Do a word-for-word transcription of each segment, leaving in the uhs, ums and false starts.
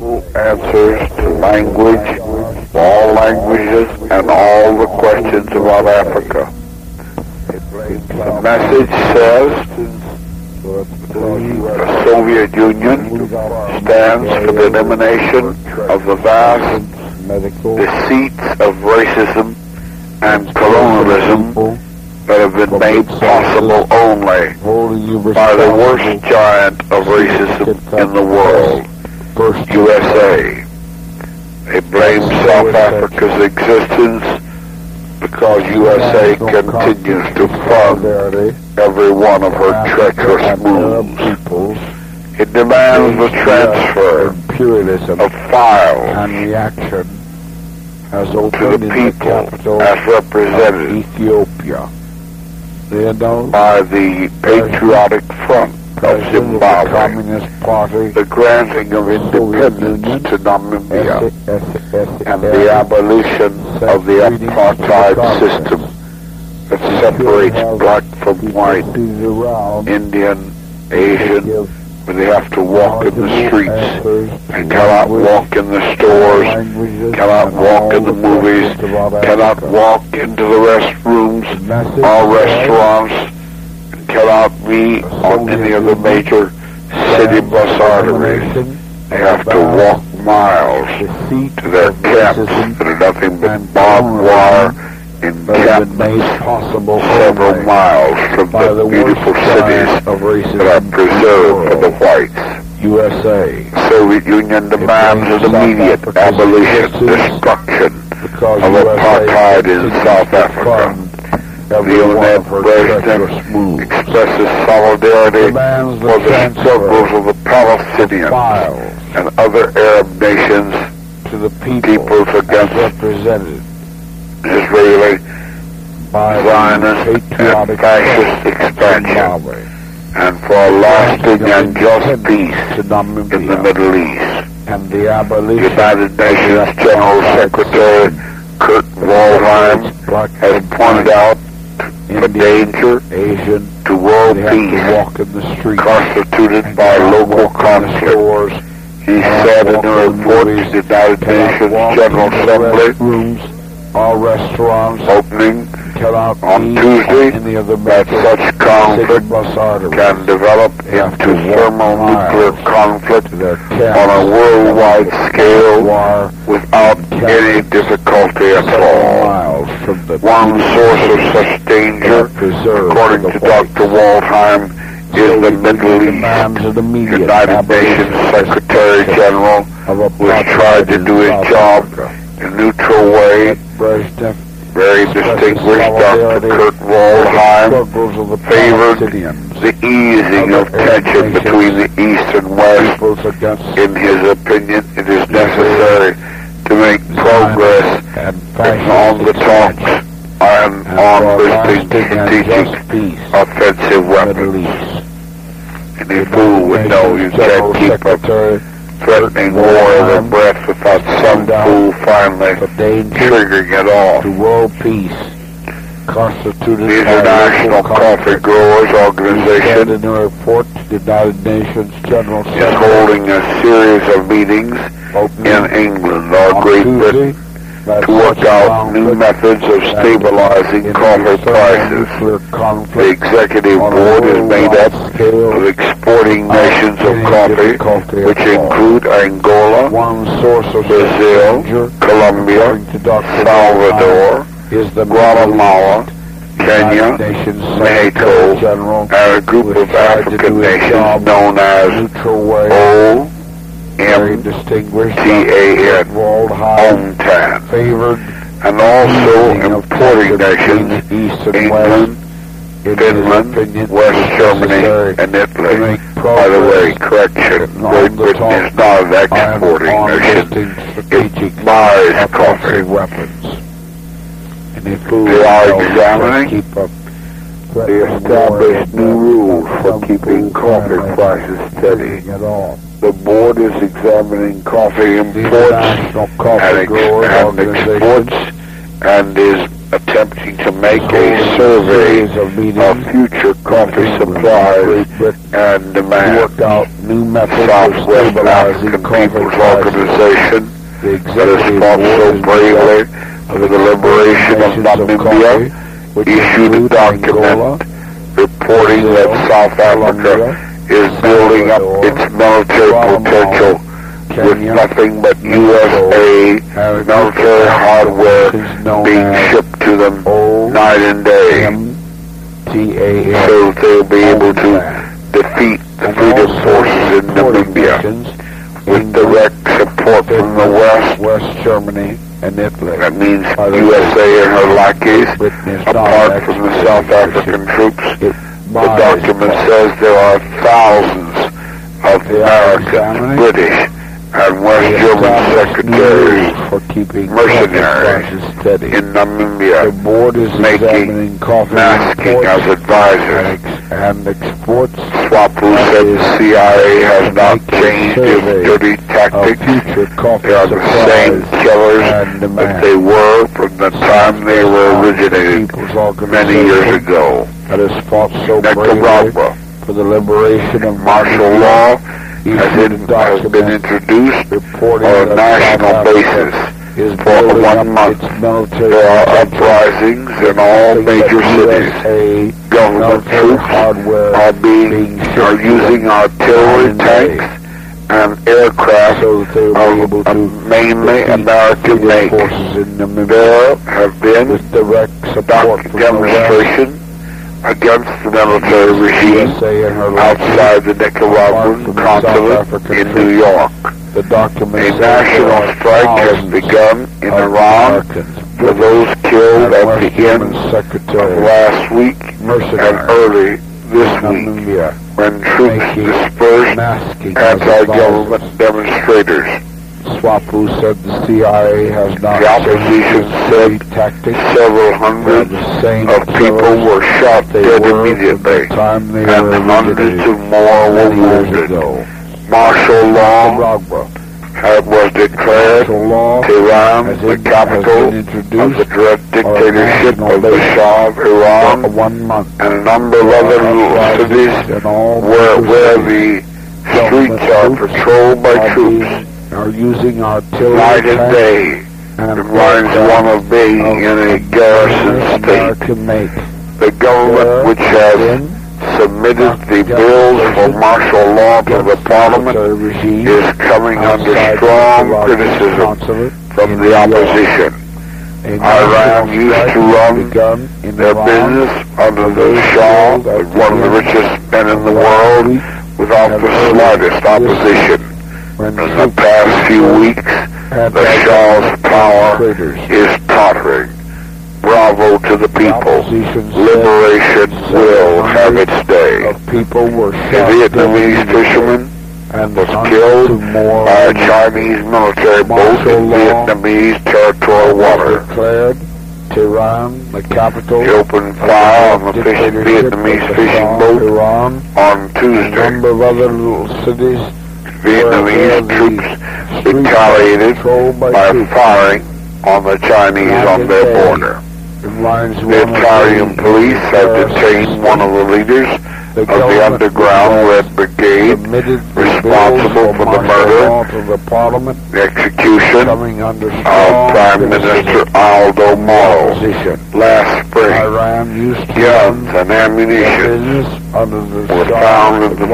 answers to language, all languages, and all the questions about Africa. The message says the Soviet Union stands for the elimination of the vast deceits of racism and colonialism that have been made possible only by the worst giant of racism in the world, U S A. They blame South Africa's existence because U S A continues to fund every one of her treacherous moves. It demands the transfer of files and reaction has to opened the in the people capital as represented of Ethiopia. They announced by the Patriotic Front of President of the Zimbabwe, Communist Party, the granting of independence to Namibia, and the abolition of the apartheid system that separates black from white, Indian, Asian, where they have to walk in the streets and cannot walk in the stores, cannot walk in the movies, cannot walk into the restrooms or restaurants, and cannot be on any of the major city bus arteries. They have to walk miles to their camps that are nothing but barbed wire encampments several miles from the beautiful cities that are preserved for the whites. U S A. Soviet Union demands an immediate abolition, destruction of apartheid in South Africa. Leonid Brezhnev expresses solidarity for the struggles of the Palestinians and other Arab nations to the peoples against represented Israeli by Zionist and fascist expansion, and for a lasting and just peace in the Middle East. And the abolition United Nations General Secretary Kurt Waldheim has pointed out the danger Asian to world walk in peace the street constituted by local conflict. He said in a report to the United Nations General Assembly rooms or restaurants opening cannot on Tuesday that such conflict can develop into thermonuclear conflict on a worldwide scale without any difficulty at all. One source of such danger, according to Doctor Waldheim, is the Middle East. United Nations Secretary General, who has tried to do his job in a neutral way, very distinguished Doctor Kurt Waldheim, favored the easing of tension between the East and West. In his opinion, it is necessary to make progress on the talks and on listing strategic offensive weapons. Any fool would know you can't keep up threatening war in their breath without some fool finally triggering it off. To world peace constituted the International Coffee Growers Organization in a report to the United Nations General is holding a series of meetings in England or Great Britain to work out new methods of stabilizing coffee prices. The executive board is made up of exporting nations of coffee, which include Angola, Brazil, Colombia, Salvador, Guatemala, Kenya, Mexico, and a group of African nations known as O M T A N, OMTAN, favored and also importing nations, England, Finland, West Germany, and Italy. By the way, correction, Great Britain is not an exporting nation. It buys coffee. They are examining the established new rules for keeping coffee prices steady. The board is examining coffee imports and, ex and exports and is attempting to make a survey of future coffee supplies and demand. Work out new methods Southwest African People's Organization that has fought so bravely for the liberation of Namibia issued a document reporting that South Africa is building up its military potential with nothing but U S A military hardware being shipped to them night and day, so that they'll be able to defeat the freedom forces in Namibia with direct support from the West, West Germany, and Italy. That means U S A and her lackeys, apart from the South African troops. The document says there are thousands of American, British, and West German secretaries, for keeping mercenaries in Namibia, making, masking as advisors. And exports. Swapo said the C I A has not changed its dirty tactics. They are the same killers that they were from the time they were originated many years ago. That has fought so Nicaragua, for the liberation of martial law has, in, has been introduced on a national basis for one month. There are uprisings in all major cities. Government troops are being are using artillery tanks and aircraft of uh, mainly American make. There have been demonstrations against the military regime outside the Nicaraguan consulate in New York. A national strike has begun in Iran for those killed at the end of last week and early this week when troops dispersed anti-government demonstrators. Swapo said the C I A has not. The opposition said tactics. Several hundreds of people were shot dead immediately, and hundreds of more were wounded. Martial law had, was declared. Tehran, the capital of the direct dictatorship of the Shah of Iran, and a number of other cities where, where the streets are patrolled by troops. Are using artillery night and day. It reminds one of being in a garrison state. The government, which has submitted the bills for martial law to the parliament, is coming under strong criticism from the opposition. Iran used to run their business under the Shah, one of the richest men in the world, without the slightest opposition. In the past few weeks, the Shah's power is tottering. Bravo to the people. Liberation will have its day. A Vietnamese fisherman was killed by a Chinese military boat in Vietnamese territorial water. Tehran, the capital. He opened fire on the fishing, Vietnamese fishing boat on Tuesday. A number of other little cities. Vietnamese troops retaliated by firing on the Chinese on their border. The Italian police have detained one of the leaders of the underground Red Brigade responsible for the murder, the execution of Prime Minister Aldo Moro last spring. Guns and ammunition were found in the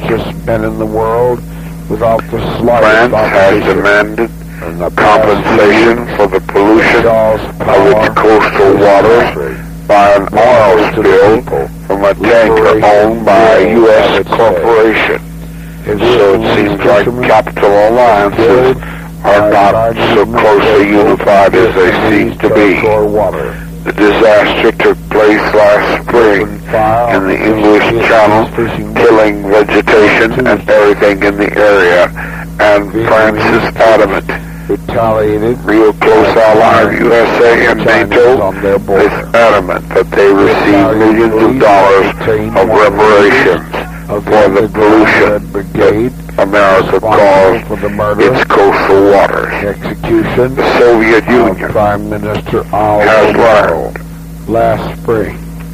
flat. Without the France has demanded compensation for the pollution of its coastal waters by an oil spill from a tanker owned by a U S corporation. So it seems like capital alliances are not so closely unified as they seem to be. The disaster took place last spring in the English Channel, killing vegetation and everything in the area, and France is adamant. Real close ally U S A and NATO is adamant that they receive millions of dollars of reparations for the pollution America calls for the murder, its coastal waters. execution, The Soviet Union Prime Minister Al has Gore learned last spring.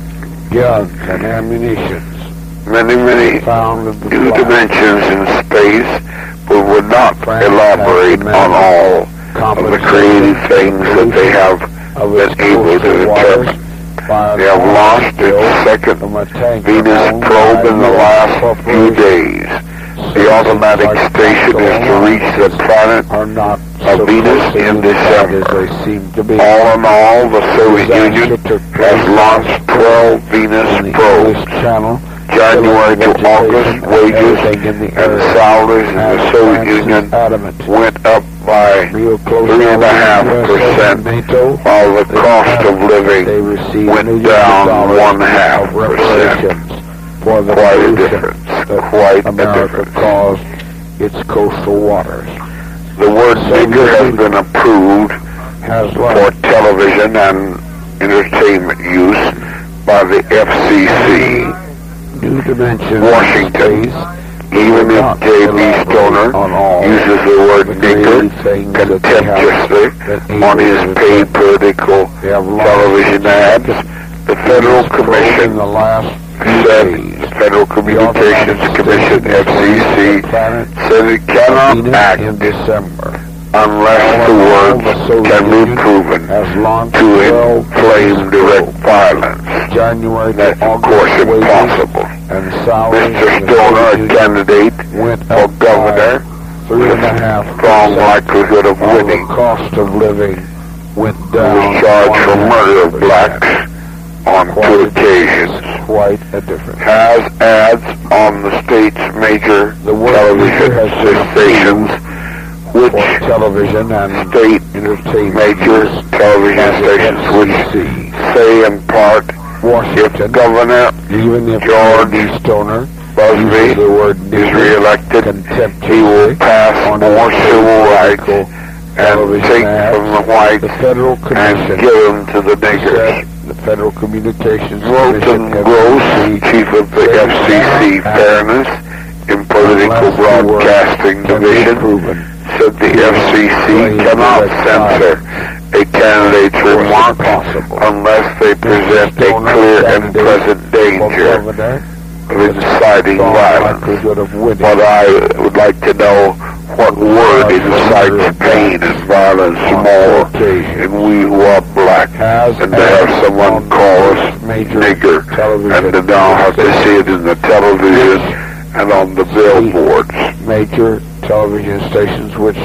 Guns and ammunitions many, many found in the new flight. dimensions in space, but would not France elaborate has on all of the creative things that they have of been its able to coastal waters determine. by They have an launched oil its second from a tanker Venus owned probe by in the U S last few corporations. days. The automatic station is to reach the planet Are not of so Venus closely in unified December. as they seem to be. All in all, the Soviet Disaster Union took has place launched twelve in Venus the probes. English Channel, January to vegetation August, and wages everything in the and area. salaries in the And Soviet France is Union adamant. went up by Real close three and a half allies, U S A percent, and NATO, while the they cost have- of living they received went millions down of dollars one half of percent. reparations for the Quite a pollution difference. that Quite a America difference. caused its coastal waters. The word Soviet nigger has Union been approved Has for learned television and entertainment use by the F C C. new dimensions Washington, in space, even if not J B elaborate Stoner on all uses the word the nigger creative things that they have contemptuously been on able his to paid do. political They have launched television ads, the Federal this probe in Commission the last few said, days. the Federal Communications Commission, F C C, planet said it cannot Venus act in December. unless the words can be proven Has launched to twelve inflame direct violence. January That's to of course August wages impossible. and salaries Mister in the Stoner, a Soviet Union candidate went for up governor, by three and a half strong percent. likelihood of While winning, the cost of living went who down was charged for one and a half murder of percent. blacks on Quite two a occasions, difference. Quite a difference. has ads on the state's major The word television nigger has been stations, which For television and state entertainment major use television by the stations, which F C C. say in part, if Washington, Governor even if George J B Stoner Busby uses the word is nigger reelected, he will contemptuously pass on more his civil rights political and television take ads, from the whites the Federal and Commission give them to the niggers. said the Federal Communications Wilton Commission Gross, F C C, chief of the said F C C it cannot Fairness in Political unless the word Broadcasting can be Division, proven said the F C C cannot censor a candidate's remarks possible. unless they present a Stoner, clear and candidate present for danger governor, of inciting strong violence. likelihood of winning. But I would like to know what word incites pain and violence more than we who are black, Has and to have someone call us major nigger, and to now have to see it in the television and on the billboards. major television stations which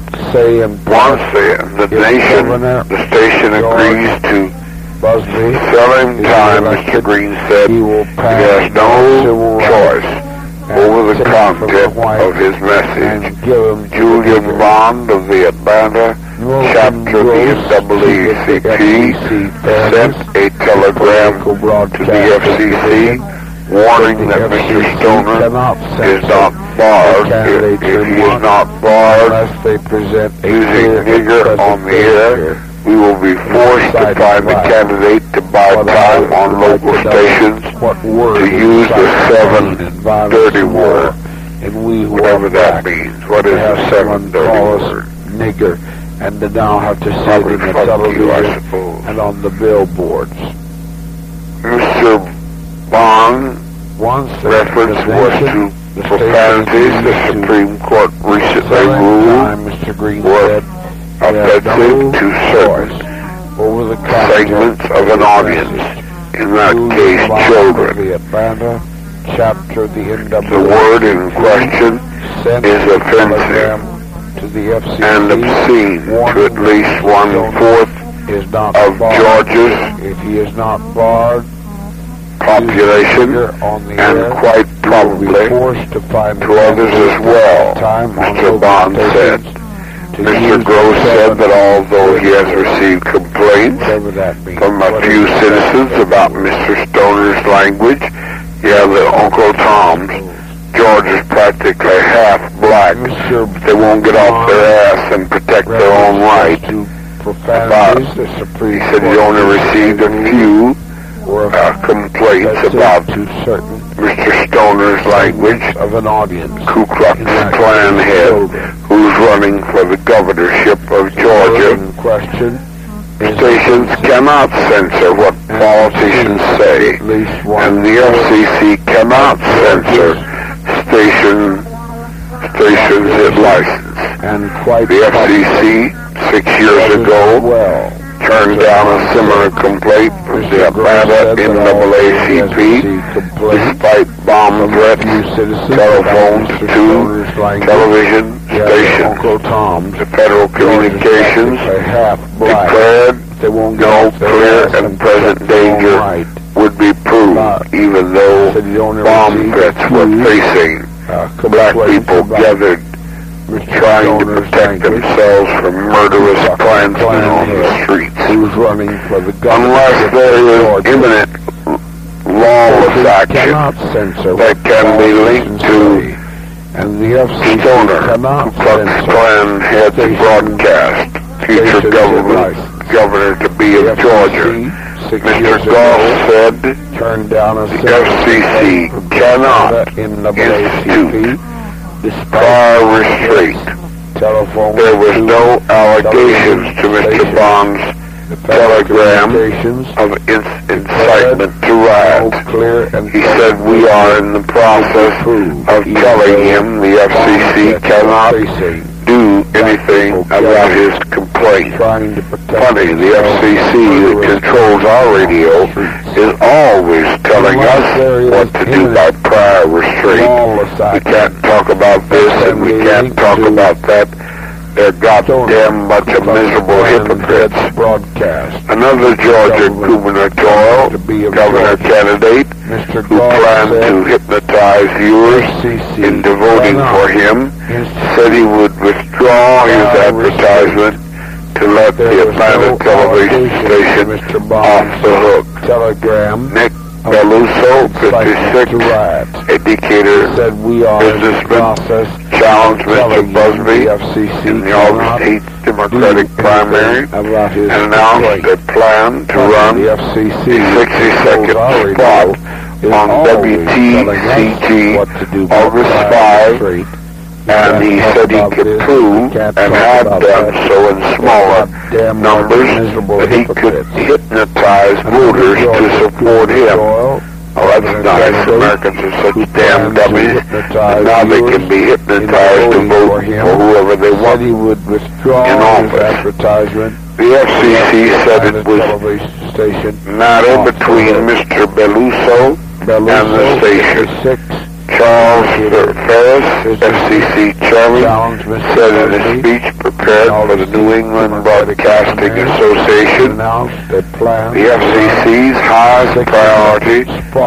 say in Once the, the nation, Governor the station agrees to Busby sell him is time, elected, Mister Green said, he will he pass has no civil rights choice over the take from content the white of his and message. give him to Julian the Bond of the Atlanta Wilton chapter of the Gross, N double A C chief of the P F C C sent a telegram to the F C C warning that Mister Stoner is not barred. If, if he is not barred unless they present a using clear nigger on the air, we will be forced to find the candidate to buy time on local stations what word to use the seven dirty word, word, and we who whatever are that black means. What is to have the seven someone dirty call us word? nigger, and to now have to see it Probably in the fuck you, I television suppose. and on the billboards. Mister Bond Once the reference the was nation, to the profanities. station The agreed to Supreme Court recently selling ruled time, Mister Green were said, we have offensive no to certain choice over the content segments of an the audience, message. in that Julian case Bond of children. The Atlanta chapter of the N double A C P The word in question sent is a offensive telegram to the F C C and obscene to warning at least one-fourth is not of barred. Georgia's If he is not barred, population, on the and air, quite he will be probably forced to find to others as well, time on Mister local Bond said. stations to Mister use Gross the said seven- that although he has received complaints whatever that means, from a what few is citizens that? about Mister Stoner's language, yeah, the Uncle Tom's, George is practically half black. Mister They won't get off their ass and protect their own rights. To profanities, the Supreme He said he Court only received a few were uh, complaints offensive about to certain Mister Stoner's language, of an audience, Ku Klux Klan head, who's running for the governorship of Georgia. Question. Stations cannot censor what politicians say, and the F C C cannot censor station stations it licenses. And quite the F C C six years ago well. turned down a similar complaint from the Atlanta N double A C P, despite bomb threats, telephones to two television stations. The Federal Communications declared no clear and present danger would be proved, even though bomb threats were facing black people gathered trying to protect themselves from murderous Klansmen on the streets. Unless there is imminent lawless action that can be linked to Stoner, Ku Klux Klan head broadcast, future government governor to be of Georgia. Mister Goff said the F C C cannot institute prior restraint. There was no allegations to Mister Bond's telegram of incitement to riot. He said we are in the process of telling him the F C C cannot do anything about his complaint. Funny, the F C C that controls our radio is always telling us what to do by prior restraint. We can't talk about this and we can't talk about that. They're goddamn bunch of miserable hypocrites. Another Georgia gubernatorial governor candidate who planned to hypnotize viewers into voting for him said he would withdraw his advertisement to let the Atlanta television station off the hook. Nick Beluso, fifty-six, educator, businessman, challenged Mister Busby in the August eighth Democratic primary and announced a plan to run a sixty-second spot on W T C G August fifth, and he said he could prove, and had done so in smaller numbers, that he could hypnotize voters to support him. Oh, that's nice. Americans are such damn dummies, and now they can be hypnotized to vote for whoever they want in office. The F C C said it was a matter between Mister Beluso and the station. Charles Ferris, F C C chairman, said in a speech prepared for the New England Broadcasting Association, the F C C's highest priority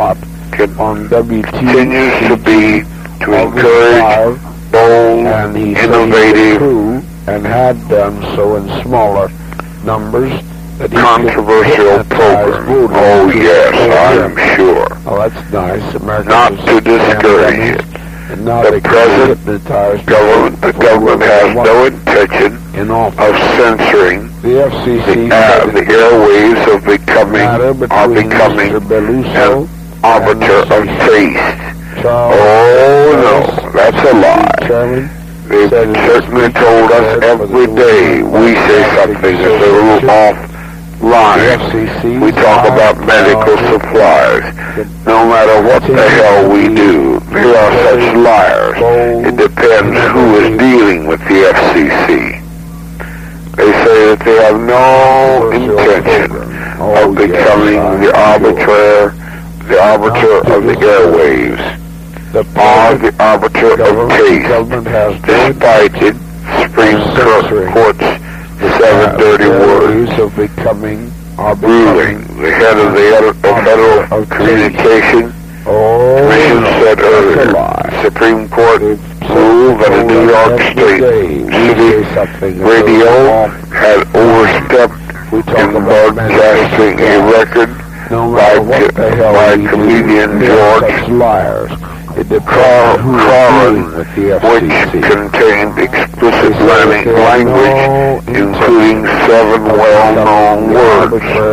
continues to be to encourage bold, innovative, and had done so in smaller numbers, controversial program. Oh yes, I'm sure. Oh, that's nice. Americans Not to discourage it. The present government, the government has no intention of censoring the F C C. The, uh, the airwaves of becoming are becoming an arbiter of taste. Oh no, that's a lie. They've certainly told us every day we say something that's a little off line. We talk about medical supplies. No matter what the hell we do, they are such liars. It depends who is dealing with the F C C. They say that they have no intention of becoming the arbiter, the arbiter of the airwaves, or the arbiter of taste, despite it, Supreme Court's seven dirty words of becoming ruling. The head of the Federal Communication Commission said earlier, the Supreme Court ruled that a New York State city radio had overstepped in broadcasting a record by, by comedian George Carlin, which contained explicit language, including seven well-known words.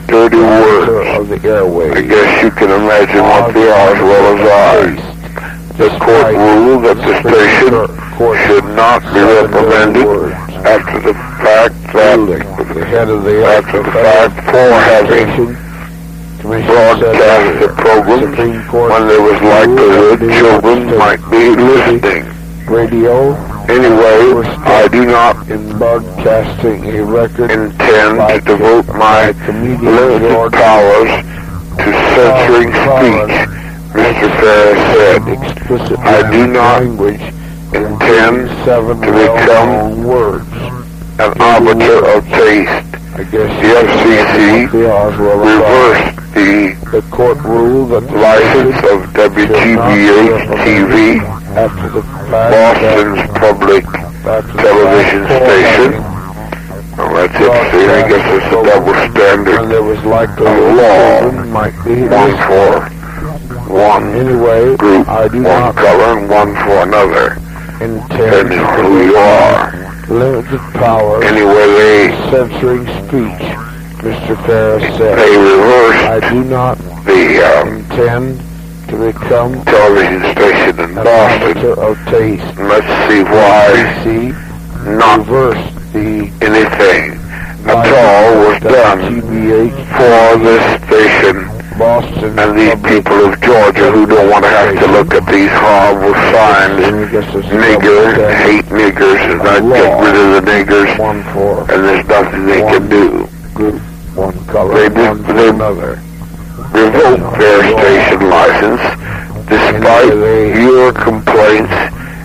dirty words. Of the airways. I guess you can imagine what they are as well as I. The court ruled that the station should not be reprimanded after the fact that the head of the after the fact for having broadcast the program when there was likelihood children might be listening. Radio. Anyway, I do not in broadcasting a record intend to devote my limited powers to censoring speech, Mister Ferris said. I do not intend to become an arbiter of taste. The F C C reversed the, the court ruled that the license of W G B H T V, after the Boston's public television station. Well, that's interesting. I guess it's a double standard there was likely of law. Might be one for one anyway, group, I do one not color, and one for another, depending on who you are. Limited power. Anyway, they censoring speech, Mister Ferris said. They reversed I do not the um, intend to become television station in Boston. Of taste. Let's see why see, not reverse the anything at all was done for this station Boston and these people of Georgia who don't want to have to look at these horrible signs, nigger, hate niggers, and not get rid of the niggers, one for and there's nothing they can do. Group, one color, they did, one for they another. Revoked their station license despite your complaints.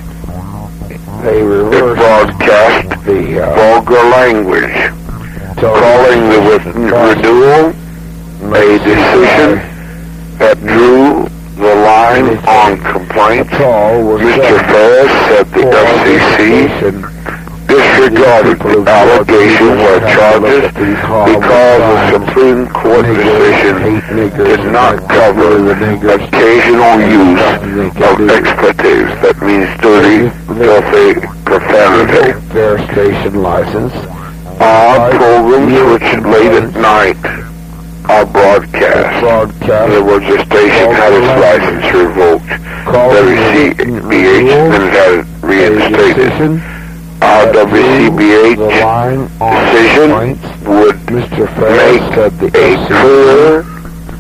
They They broadcast the uh, vulgar language, calling the re- renewal a decision that drew the line on complaints. Mister Ferris said the F C C disregarded the allegations or charges because the Supreme Court decision did not cover occasional use of expletives. That means dirty, filthy profanity. Their station license. Odd programs which late at night are broadcast. broadcast. In other words, the station had its license revoked. W C B H then had it reinstated. Our W C B H decision would make a clear,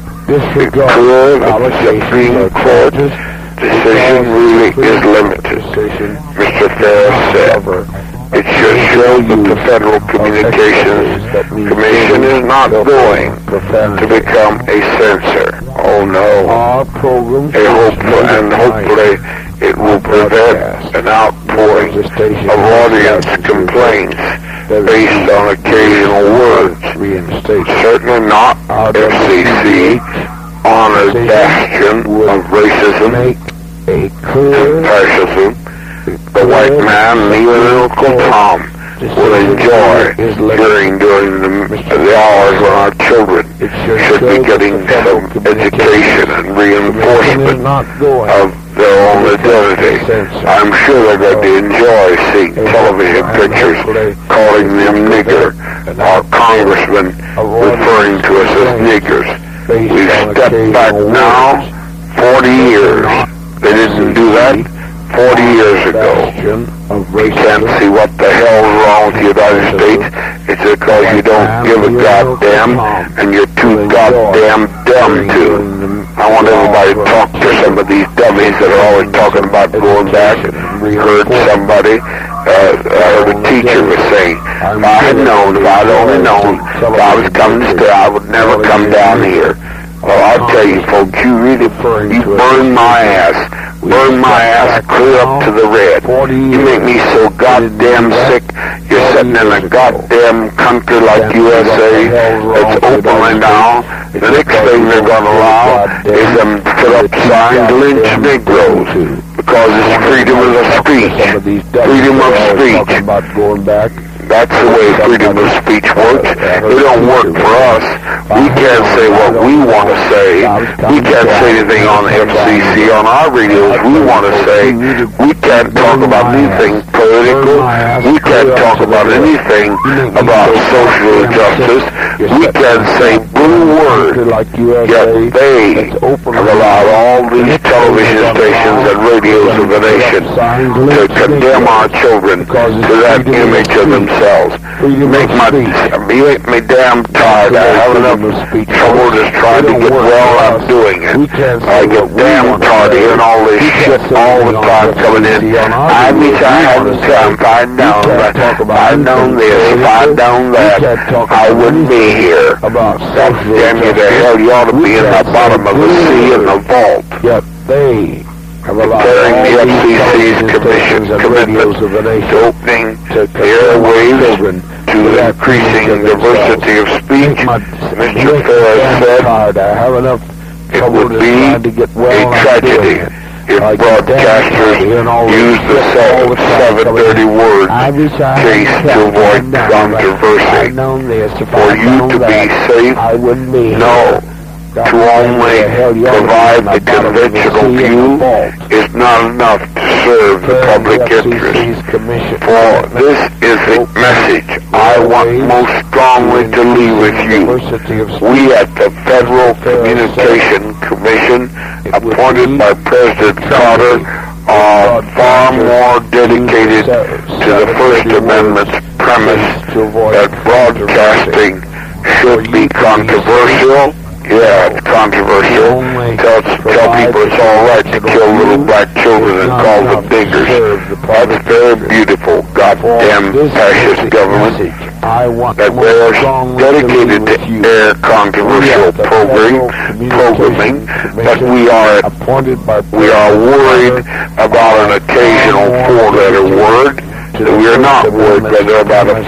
clear that the Supreme Court decision really is limited. Mister Ferris said it should show that the Federal Communications Commission is not going to become a censor. Oh no. A hopeful, and hopefully it will prevent an outpouring of audience complaints based on occasional words. Certainly not F C C, honored bastion of racism and fascism. The white man and even Uncle Tom will enjoy hearing during the, the hours when our children should be getting some education and reinforcement of their own identity. I'm sure they're going to enjoy seeing television pictures calling them nigger, or congressmen referring to us as niggers. We've stepped back now forty years. They didn't do that forty years ago. We can't see what the hell's wrong with the United States. It's because you don't give a goddamn and you're too goddamn dumb to. I want everybody to talk to some of these dummies that are always talking about going back. Heard somebody, uh, I heard a teacher was saying, if I had known, if I'd only known, if I was coming to stay, I would never come down here. Well, I'll tell you folks, you really, you burn my ass. Burn my ass clear up to the red. You make me so goddamn sick. You're sitting in a goddamn country like U S A that's openly now. The next thing they're going to allow is them to put up signs lynch Negroes because it's freedom of speech. Freedom of speech. That's the way freedom of speech works. It don't work for us. We can't say what we want to say. We can't say anything on the F C C, on our radios we want to say. We can't talk about anything political. We can't talk about anything about social justice. We can't say one word. Yet they have allowed all these television stations and radios of the nation to condemn our children to that image of themselves. Make my, you make me damn tired. I have enough trouble just trying to get well. I'm doing it. I get damn tired of hearing all this shit all the time coming in. I wish I hadn't come. If I'd known that, if I'd known this, if I'd known that, I wouldn't be here. God damn you to hell, you ought to be in the bottom of the sea in the vault. Yet they declaring the F C C's commission commitment to opening the airwaves to increasing diversity of speech. Mister Ferris said it would be a tragedy if broadcasters use the seven thirty word case to avoid controversy. For you to be safe, no. To only provide the conventional view is not enough to serve the public interest. For this is the message I want most strongly to leave with you. We at the Federal Communication Commission, appointed by President Carter, are far more dedicated to the First Amendment's premise that broadcasting should be controversial. Yeah, it's controversial. Tell, tell people it's all right to kill little black children and call them niggers. That's very beautiful, goddamn fascist government. That we're dedicated to air controversial programming, programming, but we are we are worried about an occasional four-letter word. We are not worried whether about a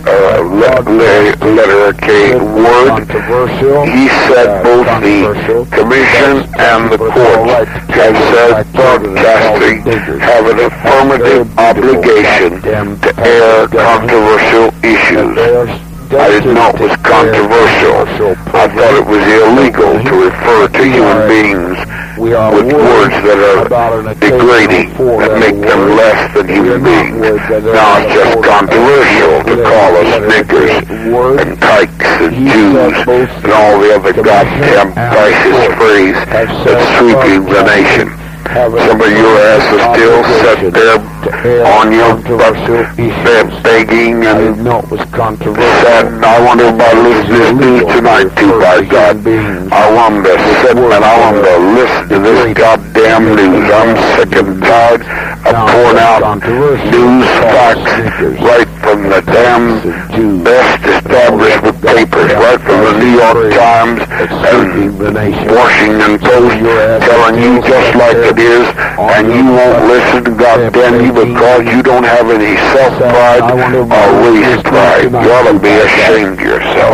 four-letter K word. He said both the commission and the courts have said broadcasting have an affirmative obligation to air controversial issues. I didn't know it was controversial. I thought it was illegal to refer to human beings with words that are degrading, that make them less than human beings. Now it's just controversial to call us niggers and kikes and Jews and all the other goddamn fascist phrase that's sweeping the nation. Some of your asses still sit there on your butt, begging and sad. I want everybody to listen to this news tonight too, by God. I want them to sit and I want them to listen to this goddamn news. I'm sick and tired of pouring out news facts right from the damn best establishment papers, right from the New York Times and Washington Post, telling you just like it is, and you won't listen, goddamn you, because you don't have any self-pride or race pride. You ought to be ashamed of yourself.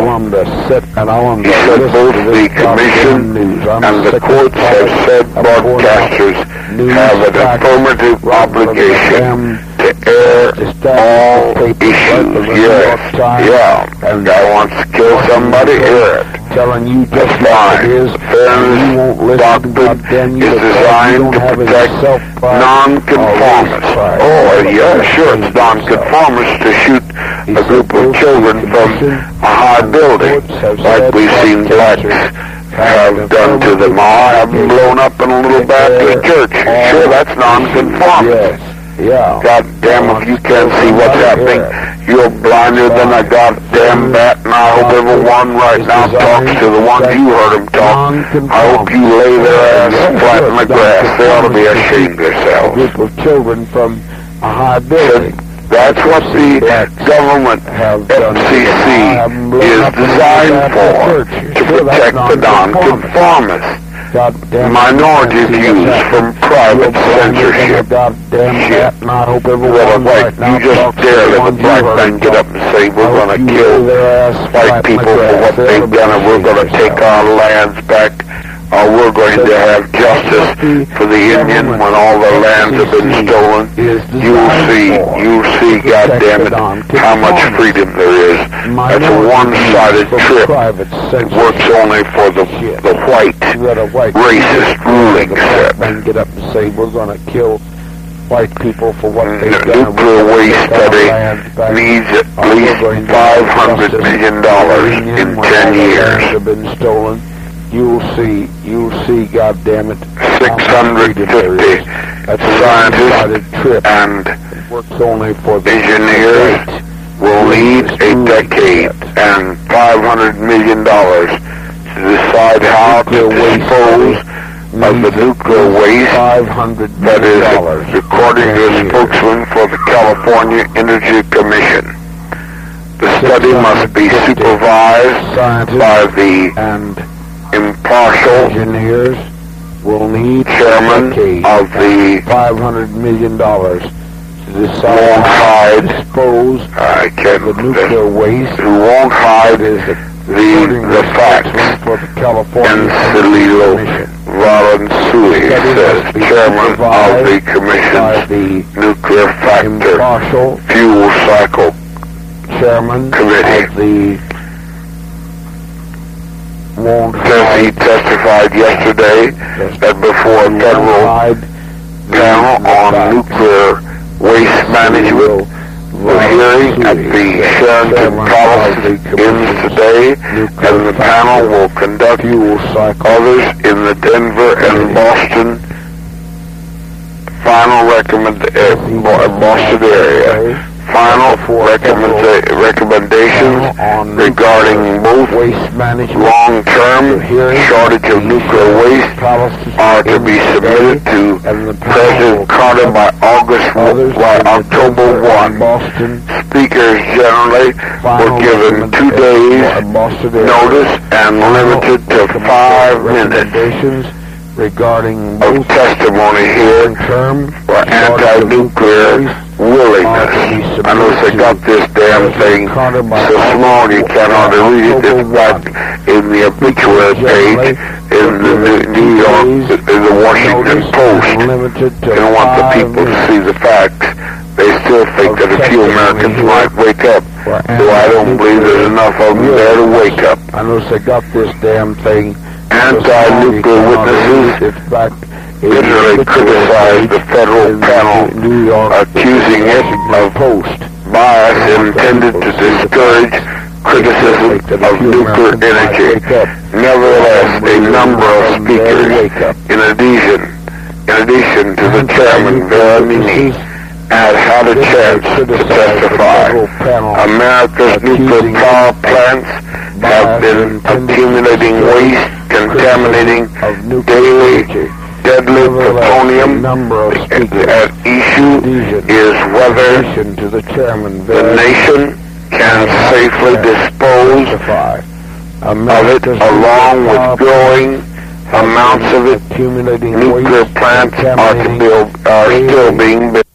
He said both the commission and the courts have said broadcasters have an affirmative obligation to air all issues. Yes, yeah. And I want to kill somebody, hear it. Telling you that's fine. Fairness doctrine is designed to protect non-conformists. Oh, yeah, sure, it's non-conformists to shoot a group of children from a high building, like we've seen blacks have done to them. I have them blown up in a little Baptist church. Sure, that's non-conformist. Yeah. God damn, if you can't see what's happening, you're blinder than a goddamn bat, and I hope everyone right now talks to the ones you heard them talk. I hope you lay their ass flat in the grass. They ought to be ashamed of themselves. A group of children from a high building. That's what the government F C C is designed for, to protect the non-conformists. Minority views from private censorship. Shit. Well, like, you just dare let a black man get up and say, we're going to kill white people for what they've done, and we're going to take our lands back. or we're going to have justice for the Indian when all the lands have been stolen. You'll see, you'll see, goddammit, how much freedom there is. That's a one-sided trip. It works only for the, the white, racist ruling set. And get up and say, we're going to kill white people for what they've the done. Nuclear waste study needs at least five hundred million dollars in ten years. Have been stolen. You'll see, you'll see, goddammit, six hundred fifty scientists and works only for the engineers will need a decade and five hundred million dollars to decide how to dispose of the nuclear waste. That is, according to a spokesman for the California Energy Commission. The study must be supervised by the and impartial engineers will need chairman of the five hundred million dollars to decide won't how to hide dispose I can't, of the nuclear waste. who won't hide Is the, according to the facts. for the California Encelilo Commission. Valenzuela says, chairman of the By commission's the nuclear factor impartial fuel cycle chairman committee. of the won't Says he hide, testified yesterday that before a federal hide panel on nuclear waste management, the hearing at the Sheraton Palace ends today, and the panel will conduct fuel cycle others in the Denver and Boston final recommend uh, Boston area. Final recommenda recommendations regarding both waste management long-term shortage of nuclear waste are to be submitted to President Carter by August by October first. Boston Speakers generally were given two days notice and limited to five minutes recommendations regarding of both testimony here term for anti-nuclear willingness. I know they got this damn thing so small you cannot read it. It's back in the obituary page in the New York, in the Washington Post. They don't want the people to see the facts. They still think that a few Americans might wake up. So I don't believe there's enough of them there to wake up. I know they got this damn thing. Anti-nuclear witnesses bitterly criticized the federal panel, accusing it of bias intended to discourage criticism of nuclear energy. Nevertheless, a number of speakers, in addition, in addition to the chairman, Veronini, has had a chance to testify. America's nuclear power plants have been accumulating waste, contaminating daily deadly plutonium. At issue is whether the nation can safely dispose of it along with growing amounts of it. Nuclear plants are, to build, are still being built.